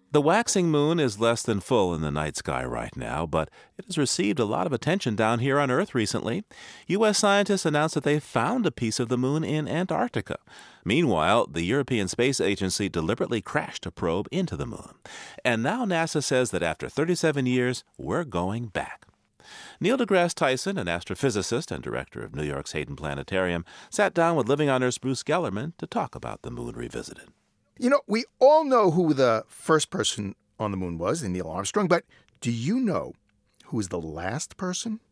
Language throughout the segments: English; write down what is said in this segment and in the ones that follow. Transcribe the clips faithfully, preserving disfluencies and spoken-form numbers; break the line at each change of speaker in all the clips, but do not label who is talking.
The waxing moon is less than full in the night sky right now, but it has received a lot of attention down here on Earth recently. U S scientists announced that they found a piece of the moon in Antarctica. Meanwhile, the European Space Agency deliberately crashed a probe into the moon. And now NASA says that after thirty-seven years, we're going back. Neil deGrasse Tyson, an astrophysicist and director of New York's Hayden Planetarium, sat down with Living on Earth's Bruce Gellerman to talk about the moon revisited.
You know, we all know who the first person on the moon was, Neil Armstrong, but do you know who was the last person?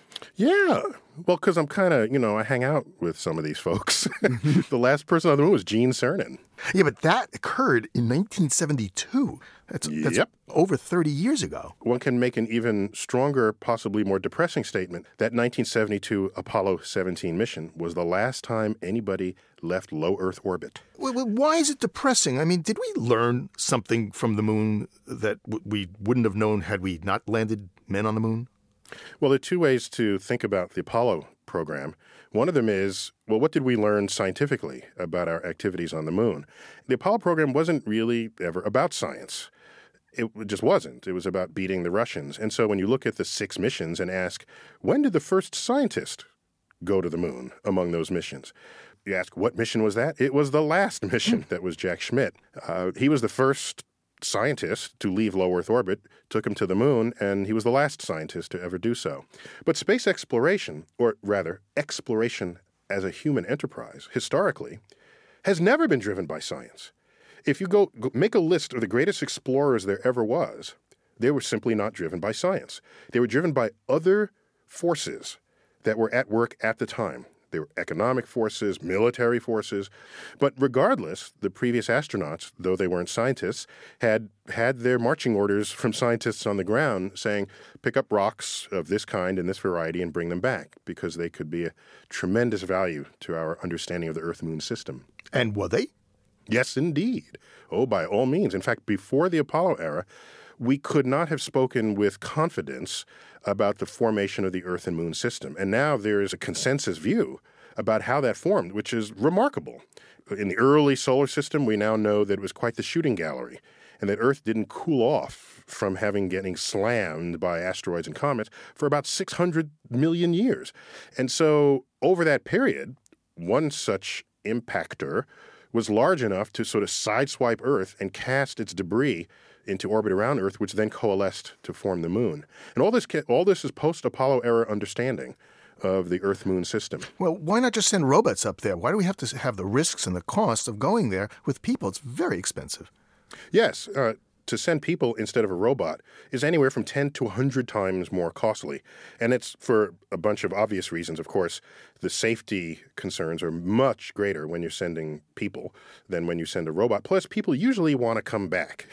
Yeah. Well, because I'm kind of, you know, I hang out with some of these folks. The last person on the moon was Gene Cernan.
Yeah, but that occurred in nineteen seventy-two. That's, that's
Yep.
over thirty years ago.
One can make an even stronger, possibly more depressing statement. That nineteen seventy-two Apollo seventeen mission was the last time anybody left low Earth orbit.
Well, well, why is it depressing? I mean, did we learn something from the moon that w- we wouldn't have known had we not landed men on the moon?
Well, there are two ways to think about the Apollo program. One of them is, well, what did we learn scientifically about our activities on the moon? The Apollo program wasn't really ever about science. It just wasn't. It was about beating the Russians. And so when you look at the six missions and ask, when did the first scientist go to the moon among those missions? You ask, what mission was that? It was the last mission that was Jack Schmitt. Uh, he was the first scientist to leave low Earth orbit, took him to the moon, and he was the last scientist to ever do so. But space exploration, or rather, exploration as a human enterprise, historically, has never been driven by science. If you go, go make a list of the greatest explorers there ever was, they were simply not driven by science. They were driven by other forces that were at work at the time. They were economic forces, military forces. But regardless, the previous astronauts, though they weren't scientists, had had their marching orders from scientists on the ground saying, pick up rocks of this kind and this variety and bring them back, because they could be a tremendous value to our understanding of the Earth-Moon system.
And were they?
Yes, indeed. Oh, by all means. In fact, before the Apollo era, we could not have spoken with confidence about the formation of the Earth and Moon system. And now there is a consensus view about how that formed, which is remarkable. In the early solar system, we now know that it was quite the shooting gallery, and that Earth didn't cool off from having getting slammed by asteroids and comets for about six hundred million years. And so over that period, one such impactor was large enough to sort of sideswipe Earth and cast its debris into orbit around Earth, which then coalesced to form the moon. And all this all this is post-Apollo era understanding of the Earth-Moon system.
Well, why not just send robots up there? Why do we have to have the risks and the costs of going there with people? It's very expensive.
Yes, uh, to send people instead of a robot is anywhere from ten to one hundred times more costly. And it's for a bunch of obvious reasons, of course. The safety concerns are much greater when you're sending people than when you send a robot. Plus, people usually want to come back.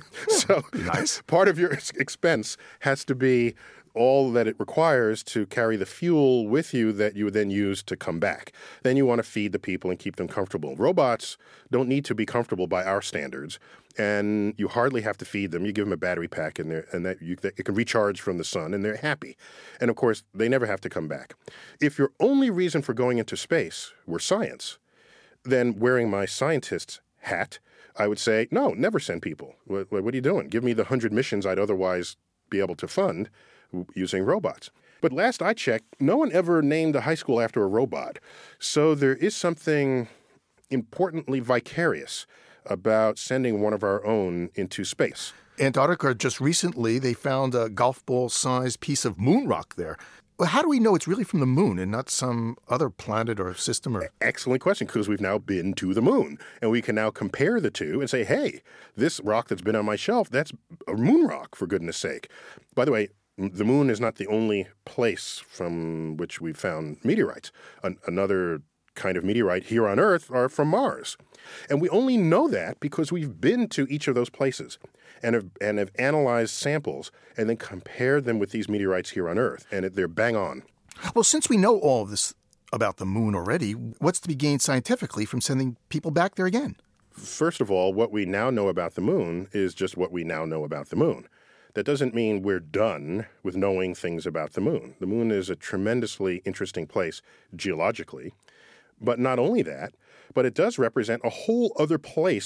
So
nice.
Part of your expense has to be all that it requires to carry the fuel with you that you would then use to come back. Then you want to feed the people and keep them comfortable. Robots don't need to be comfortable by our standards, and you hardly have to feed them. You give them a battery pack, and, and that you, it can recharge from the sun, and they're happy. And, of course, they never have to come back. If your only reason for going into space were science, then wearing my scientist's hat, I would say, no, never send people. What, what are you doing? Give me the one hundred missions I'd otherwise be able to fund using robots. But last I checked, no one ever named a high school after a robot. So there is something importantly vicarious about sending one of our own into space.
Antarctica, just recently, they found a golf ball-sized piece of moon rock there. Well, how do we know it's really from the moon and not some other planet or system? Or
Excellent question, because we've now been to the moon. And we can now compare the two and say, hey, this rock that's been on my shelf, that's a moon rock, for goodness sake. By the way, the moon is not the only place from which we've found meteorites. An- another kind of meteorite here on Earth are from Mars. And we only know that because we've been to each of those places and have, and have analyzed samples and then compared them with these meteorites here on Earth, and they're bang on.
Well, since we know all of this about the moon already, what's to be gained scientifically from sending people back there again?
First of all, what we now know about the moon is just what we now know about the moon. That doesn't mean we're done with knowing things about the moon. The moon is a tremendously interesting place geologically. But not only that, but it does represent a whole other place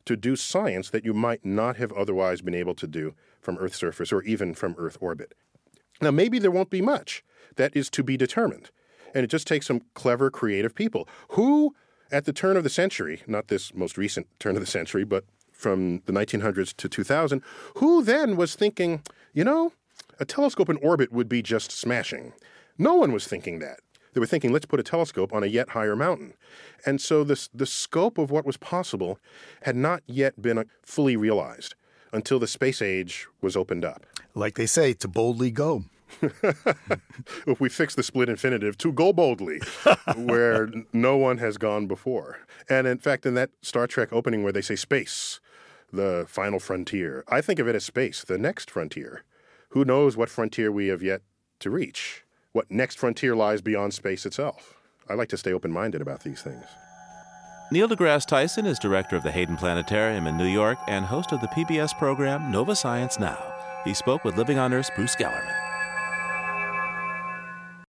to do science that you might not have otherwise been able to do from Earth's surface or even from Earth orbit. Now, maybe there won't be much. That is to be determined. And it just takes some clever, creative people who, at the turn of the century, not this most recent turn of the century, but from the nineteen hundreds to two thousand, who then was thinking, you know, a telescope in orbit would be just smashing. No one was thinking that. They were thinking, let's put a telescope on a yet higher mountain. And so this, the scope of what was possible had not yet been fully realized until the space age was opened up.
Like they say, to boldly go.
If we fix the split infinitive, to go boldly, where no one has gone before. And in fact, in that Star Trek opening where they say space, the final frontier, I think of it as space, the next frontier. Who knows what frontier we have yet to reach? What next frontier lies beyond space itself? I like to stay open-minded about these things.
Neil deGrasse Tyson is director of the Hayden Planetarium in New York and host of the P B S program Nova Science Now. He spoke with Living on Earth's Bruce Gellerman.